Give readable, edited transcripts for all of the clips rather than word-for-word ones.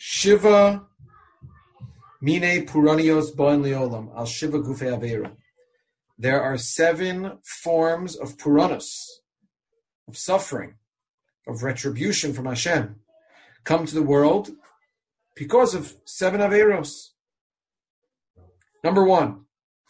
Shiva mine puranios boen liolam al shiva gufe avera. There are 7 forms of puranos, of suffering, of retribution from Hashem, come to the world because of 7 averos. Number 1,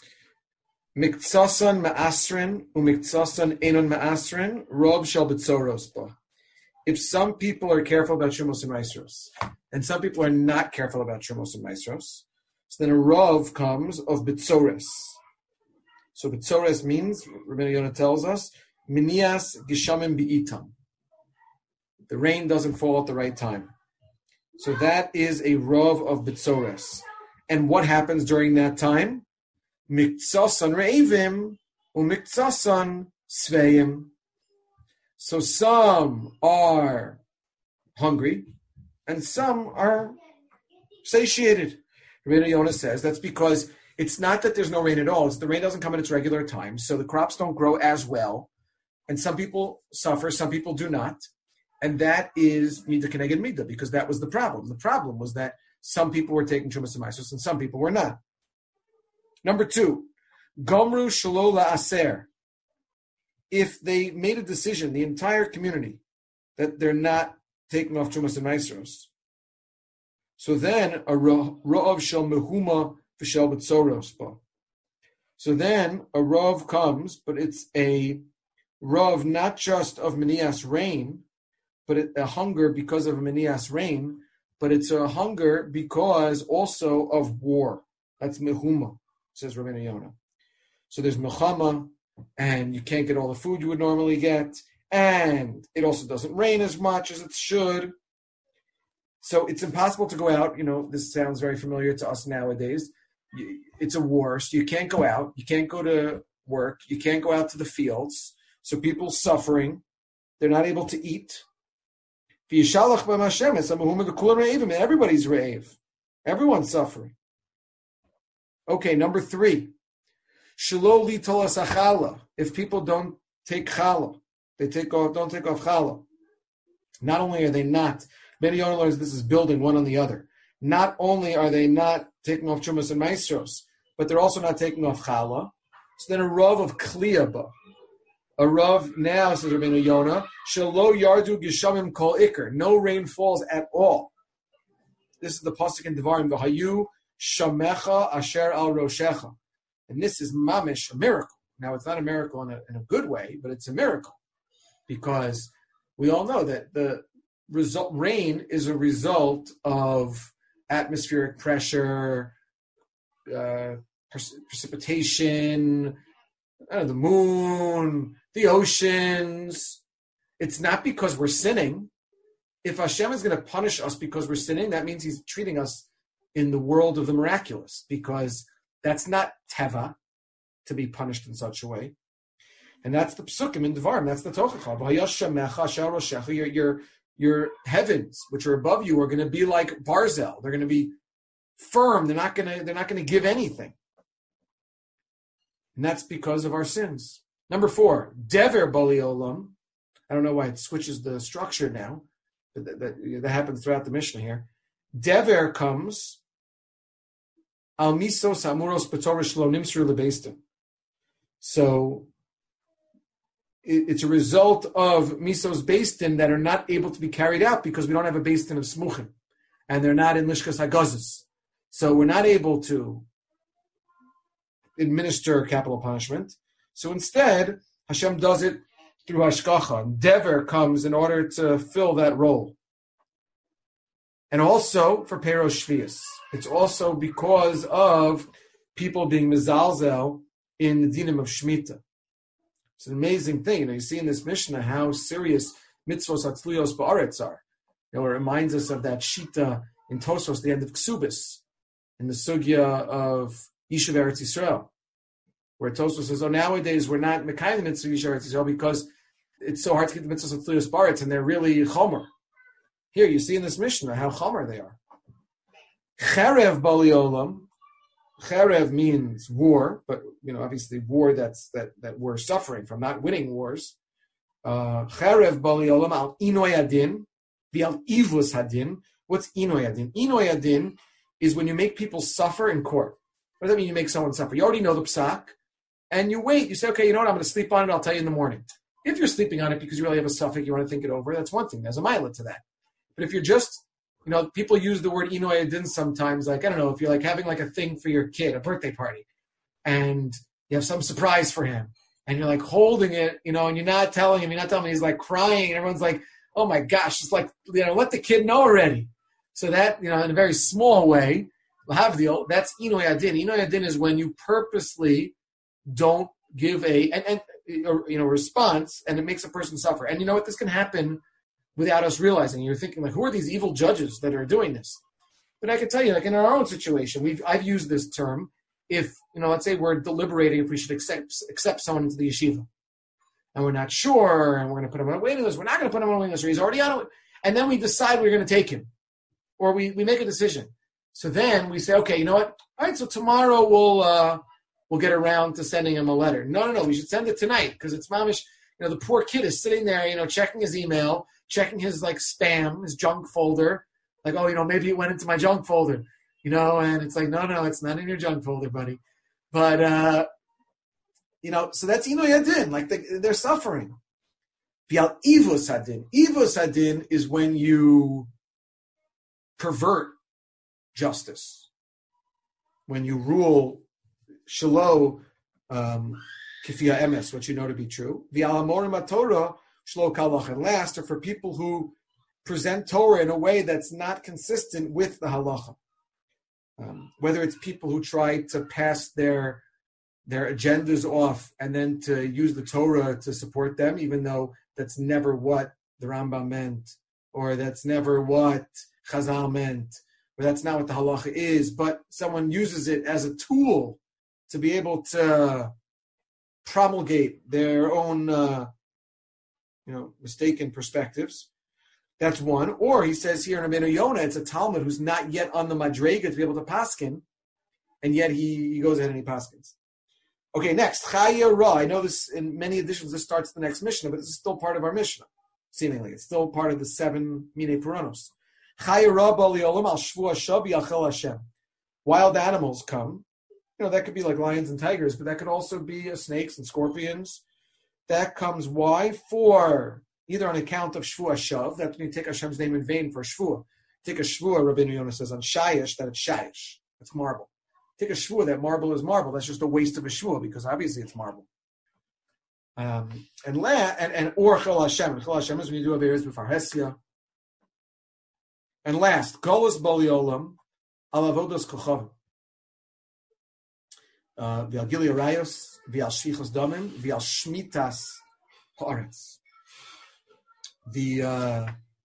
Miktsasan ma'asrin umiktsasan enon ma'asrin rob shel betzoros ba. If some people are careful about Shumos and Maisros, and some people are not careful about Shumos and Maisros, so then a rov comes of betzores. So betzores means, Rabbeinu Yonah tells us, minias gishamim bi'itam. The rain doesn't fall at the right time. So that is a rov of betzores. And what happens during that time? Miktsasan re'evim umiktsasan sveim. So some are hungry and some are satiated. Rabbeinu Yonah says that's because it's not that there's no rain at all. It's the rain doesn't come at its regular time, so the crops don't grow as well. And some people suffer, some people do not. And that is midah keneged midah, because that was the problem. The problem was that some people were taking Trumas and Maisos and some people were not. Number 2, Gomru Shelo La'aser. If they made a decision, the entire community, that they're not taking off Trumas and Maisos, so then a Rov Shel Mehuma V'Shel B'Tzoros Ba. So then a Rov comes, but it's a Rov not just of Menias rain, but a hunger because of Menias rain, but it's a hunger because also of war. That's Mehuma, says Rabbeinu Yonah. So there's Mechama, and you can't get all the food you would normally get, and it also doesn't rain as much as it should. So it's impossible to go out. You know, this sounds very familiar to us nowadays. It's a war, so you can't go out. You can't go to work. You can't go out to the fields. So people suffering. They're not able to eat. Everybody's rave. Everyone's suffering. Okay, number 3. If people don't take challah, don't take off challah. Not only are they not, Rabbeinu Yonah learns this is building one on the other. Not only are they not taking off Trumas and Maisros, but they're also not taking off challah. So then a rov of kliyaba. A rov now, says Rabbeinu Yonah, shelo yardu gishamim kol ikr. No rain falls at all. This is the pasuk in Devarim, v'hayu shamecha asher al roshecha. And this is mamish, a miracle. Now, it's not a miracle in a good way, but it's a miracle. Because we all know that the rain is a result of atmospheric pressure, precipitation, the moon, the oceans. It's not because we're sinning. If Hashem is going to punish us because we're sinning, that means he's treating us in the world of the miraculous, because that's not teva, to be punished in such a way. And that's the psukim in Devarim. That's the tochacha. Your heavens, which are above you, are going to be like barzel. They're going to be firm. They're not going to give anything. And that's because of our sins. Number 4, dever bali olam. I don't know why it switches the structure now, but that happens throughout the Mishnah here. Dever comes al misos amuros b'torah shelo nimsru lebeistim. So it's a result of misos beistin that are not able to be carried out because we don't have a beistin of smuchim, and they're not in lishkas hagazes. So we're not able to administer capital punishment. So instead, Hashem does it through hashgacha. Dever comes in order to fill that role. And also for Peros Shvius. It's also because of people being mezalzel in the dinim of Shemitah. It's an amazing thing. You see in this Mishnah how serious mitzvos hatzliyos ba'aretz are. It reminds us of that shita in Tosfos, the end of Ksubis, in the sugya of Yishuv Eretz Yisrael, where Tosfos says, nowadays we're not mekayim the mitzvah Yishuv Eretz Yisrael because it's so hard to get the mitzvos hatzliyos ba'aretz, and they're really chomer. Here, you see in this Mishnah how chomer they are. Cherev bali olam. Cherev means war, but obviously war that we're suffering from, not winning wars. Cherev bali olam al inoy hadin, v'al ivus hadin, What's Inoy Adin? Inoy Adin is when you make people suffer in court. What does that mean, you make someone suffer? You already know the psak, and you wait. You say, okay, you know what, I'm going to sleep on it, I'll tell you in the morning. If you're sleeping on it because you really have a suffix, you want to think it over, that's one thing. There's a milah to that. But if you're just, people use the word Inoy Adin sometimes, like, I don't know, if you're like having like a thing for your kid, a birthday party, and you have some surprise for him, and you're like holding it, and you're not telling him, he's like crying, and everyone's like, oh my gosh, it's like, let the kid know already. So that, in a very small way, Lahavdil, that's Inoy Adin. Inoy Adin is when you purposely don't give a response, and it makes a person suffer. And you know what? This can happen without us realizing. You're thinking, like, who are these evil judges that are doing this? But I can tell you, like in our own situation, I've used this term. If, let's say we're deliberating if we should accept someone into the yeshiva, and we're not sure, and we're going to put him on a waiting list, we're not going to put him on a waiting list, or he's already on it, and then we decide we're going to take him, or we make a decision. So then we say, okay, you know what? All right, so tomorrow we'll get around to sending him a letter. No, we should send it tonight, because it's mamish. The poor kid is sitting there, checking his email, checking his like spam, his junk folder, like, oh, maybe it went into my junk folder, and it's like, no, it's not in your junk folder, buddy. But so that's Inoy Adin, like they're suffering. Vial Ivus Adin. Ivus Adin is when you pervert justice, when you rule shelo kifia emes, what you know to be true. Vial Amorim Torah shlo kalach. And last are for people who present Torah in a way that's not consistent with the halacha. Whether it's people who try to pass their agendas off and then to use the Torah to support them, even though that's never what the Rambam meant, or that's never what Chazal meant, or that's not what the halacha is, but someone uses it as a tool to be able to promulgate their own, mistaken perspectives. That's one. Or he says here in Rabbeinu Yonah, it's a Talmud who's not yet on the Madrega to be able to paskin, and yet he goes ahead and he paskins. Okay, next, Chaya Ra. I know this in many editions, this starts the next Mishnah, but this is still part of our Mishnah, seemingly. It's still part of the 7 Mine Puranos. Chaya Ra Bali Olam al Shvu Hashav Yachel Hashem. Wild animals come. That could be like lions and tigers, but that could also be snakes and scorpions. That comes, why? For either on account of Shvu Hashav, that's when you take Hashem's name in vain for Shvuah. Take a Shvuah, Rabbeinu Yonah says, on Shayish, that it's Shayish. It's marble. Take a Shvuah, that marble is marble. That's just a waste of a Shvuah, because obviously it's marble. Or Chol Hashem. And Chol Hashem is when you do Averis before Hesia. And last, Golos Bali Olam, Al Avodos Kochavim. V'al Gili Arayos, v'al Shvichos Damim, v'al Shmitas Haaretz. The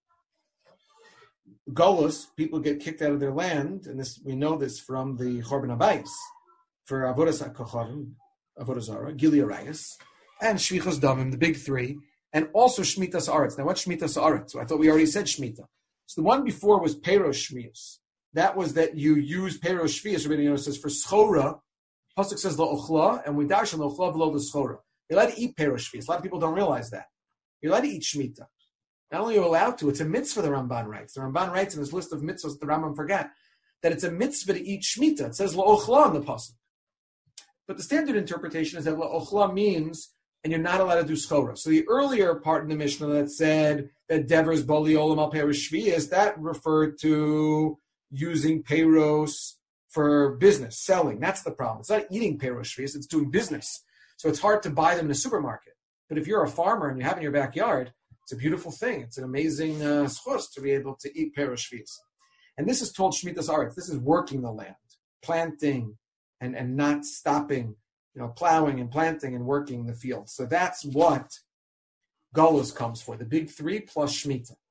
Golos, people get kicked out of their land, and this we know this from the Chorban Habayis for Avodas HaKochavim, Avodah Zarah, Gili Arayos, and Shvichos Damim, the big 3, and also Shmitas Haaretz. Now, what's Shmitas Haaretz? So I thought we already said Shmita. So the one before was Peros Shmius. That was that you use Peros Shmius. Rabbeinu Yonah says for Schora. Pasuk says La'ochla, and we dash on La'ochla below the Schora. You're allowed to eat Peros Shmius. A lot of people don't realize that. You're allowed to eat Shmita. Not only are you allowed to, it's a mitzvah, the Ramban writes. The Ramban writes in his list of mitzvahs, the Rambam forgot, that it's a mitzvah to eat Shmita. It says La'ochla on the Pasuk. But the standard interpretation is that La'ochla means, and you're not allowed to do Schora. So the earlier part in the Mishnah that said that Devers Bali Olam al Peros Shvius, that referred to using Peros for business, selling. That's the problem. It's not eating Peros Shvius, it's doing business. So it's hard to buy them in a supermarket. But if you're a farmer and you have in your backyard, it's a beautiful thing. It's an amazing schus to be able to eat Peros Shvius. And this is told Shmitas Haaretz. This is working the land, planting and not stopping, plowing and planting and working the field. So that's what Golos comes for, the big 3 plus Shemitah.